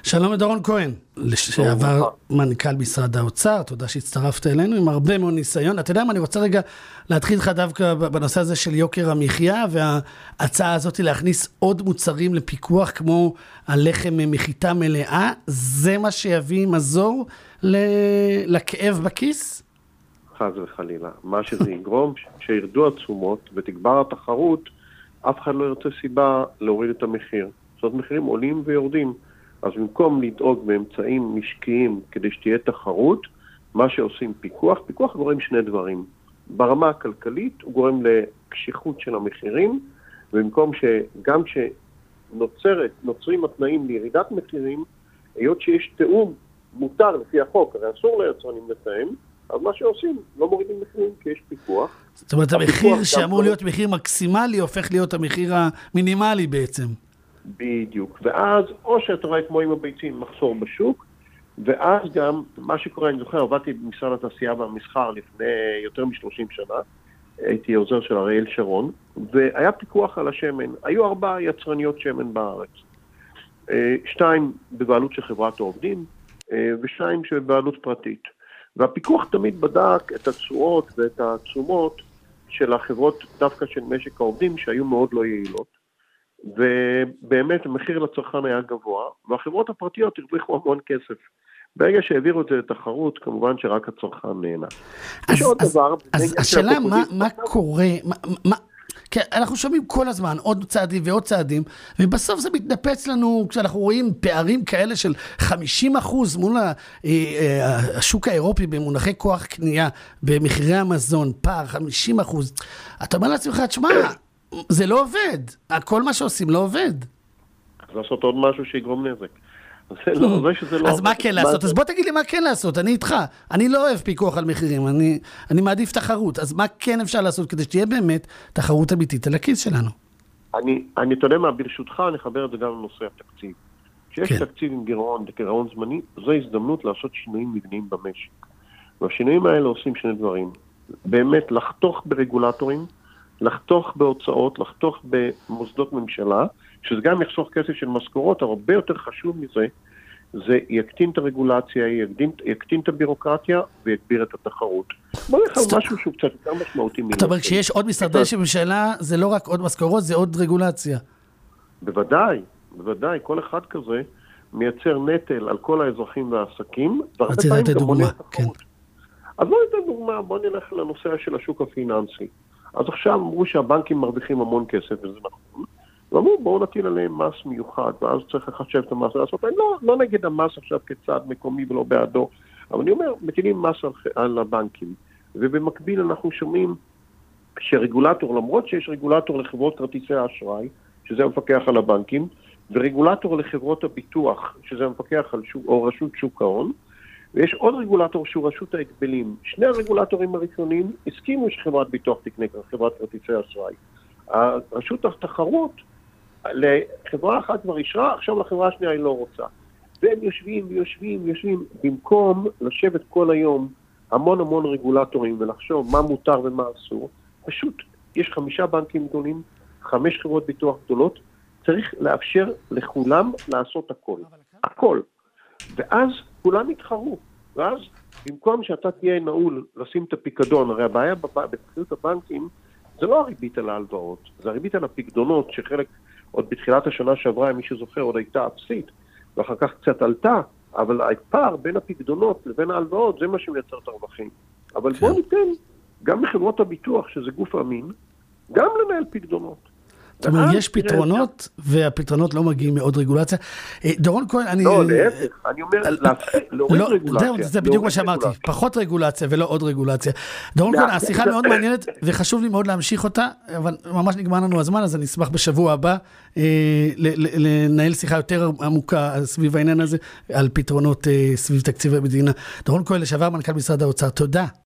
שלום לדורון כהן, לשעבר מנכ"ל משרד האוצר, תודה שהצטרפת אלינו עם הרבה מאוד ניסיון. אתה יודע מה, אני רוצה רגע להתחיל לך דווקא בנושא הזה של יוקר המחיה, וההצעה הזאת להכניס עוד מוצרים לפיקוח כמו הלחם מחיטה מלאה, זה מה שיביא מזור לכאב בכיס? חס וחלילה. מה שזה יגרום, שירדו התשומות ותגבר התחרות, אף אחד לא ירצה סיבה להוריד את המחיר. זאת אומרת, מחירים עולים ויורדים. אז במקום לדאוג באמצעים משקיים כדי שתהיה תחרות, מה שעושים פיקוח, פיקוח גורם שני דברים. ברמה הכלכלית הוא גורם לקשיחות של המחירים, ובמקום שגם כשנוצרים התנאים לירידת מחירים, היות שיש תאום מותר לפי החוק, הרי אסור ליצרנים לתאם, אז מה שעושים, לא מורידים מחירים כי יש פיקוח. זאת אומרת, המחיר שאמור להיות מחיר מקסימלי, הופך להיות המחיר המינימלי בעצם. בדיוק, ואז או שאתה רואה כמו עם הביצים מחסור בשוק, ואז גם מה שקורה, אני זוכר, עבדתי במשרד התעשייה והמסחר לפני יותר מ-30 שנה, הייתי עוזר של אריאל שרון, והיה פיקוח על השמן, היו 4 יצרניות שמן בארץ, 2 בבעלות של חברת העובדים, ו2 שבבעלות פרטית, והפיקוח תמיד בדק את התשואות ואת התשומות של החברות דווקא של משק העובדים שהיו מאוד לא יעילות, ובאמת המחיר לצרכן היה גבוה, והחברות הפרטיות הרוויחו המון כסף. ברגע שהעבירו את זה לתחרות, כמובן שרק הצרכן נהנה. אז השאלה, מה קורה? כי אנחנו שומעים כל הזמן עוד צעדים ועוד צעדים, ובסוף זה מתנפץ לנו כשאנחנו רואים פערים כאלה של 50% מול השוק האירופי במונחי כוח קנייה, במחירי המזון, פער 50%. אתה אומר לעצמך, תשמע, זה לא עובד. כל מה שעושים לא עובד. אז לעשות עוד משהו שיגרום נזק. אז מה כן לעשות? אז בוא תגיד לי מה כן לעשות. אני איתך. אני לא אוהב פיקוח על מחירים. אני מעדיף תחרות. אז מה כן אפשר לעשות כדי שתהיה באמת תחרות אמיתית על הכיס שלנו? אני תודה מה, ברשותך אני אחבר את זה גם לנושא התקציב. כשיש תקציב עם גירעון זמני, זו הזדמנות לעשות שינויים מבניים במשק. והשינויים האלה עושים שני דברים. באמת לחתוך ברגולטורים, לחתוך בהוצאות, לחתוך במוסדות ממשלה, שזה גם יחסוך כסף של משכורות, אבל הרבה יותר חשוב מזה, זה יקטין את הרגולציה, יקטין את הבירוקרטיה, ויגביר את התחרות. בוא נלך על משהו שהוא קצת יותר משמעותי. אתה אומר, כשיש עוד משרדי ממשלה, זה לא רק עוד משכורות, זה עוד רגולציה. בוודאי, בוודאי, כל אחד כזה מייצר נטל על כל האזרחים והעסקים, רציתי לתת דוגמה, כן. אז בוא ניתן דוגמה, בוא נלך לנושא של השוק הפיננסי. אז עכשיו אמרו שהבנקים מרוויחים המון כסף, וזה נכון. ואמרו, בואו נטיל עליהם מס מיוחד, ואז צריך לחשב את המס. אני לא נגד המס עכשיו כצעד מקומי ולא בעדו, אבל אני אומר, מטילים מס על הבנקים. ובמקביל אנחנו שומעים שרגולטור, למרות שיש רגולטור לחברות כרטיסי האשראי, שזה המפקח על הבנקים, ורגולטור לחברות הביטוח, שזה המפקח על או רשות שוק ההון, ויש עוד רגולטור שהוא רשות ההגבלים. שני הרגולטורים הראשונים הסכימו שחברת ביטוח תקנה חברת כרטיסי אשראי. רשות התחרות לחברה אחת כבר אישרה, עכשיו לחברה השנייה היא לא רוצה. והם יושבים, במקום לשבת כל היום המון רגולטורים ולחשוב מה מותר ומה אסור, פשוט יש 5 בנקים גדולים, 5 חברות ביטוח גדולות, צריך לאפשר לכולם לעשות הכל. ואז כולם יתחרו, ואז במקום שאתה תהיה נעול לשים את הפיקדון, הרי הבעיה בתחילת הבנקים זה לא הריבית על ההלוואות, זה הריבית על הפיקדונות שחלק עוד בתחילת השנה שעברה, מי שזוכר, עוד הייתה אפסית, ואחר כך קצת עלתה, אבל הפער בין הפיקדונות לבין ההלוואות זה מה שמייצר את הרווחים. אבל בוא ניתן גם לחברות הביטוח, שזה גוף אמין, גם לנהל פיקדונות. זאת אומרת, יש פתרונות, והפתרונות לא מגיעים מעוד רגולציה. דורון כהן, אני... לא, להפך, אני אומר, להוריד רגולציה. זה בדיוק מה שאמרתי, פחות רגולציה ולא עוד רגולציה. דורון כהן, השיחה מאוד מעניינת, וחשוב לי מאוד להמשיך אותה, אבל ממש נגמר לנו הזמן, אז אני אשמח בשבוע הבא לנהל שיחה יותר עמוקה סביב העניין הזה, על פתרונות סביב תקציב המדינה. דורון כהן, לשעבר מנכ"ל משרד האוצר, תודה.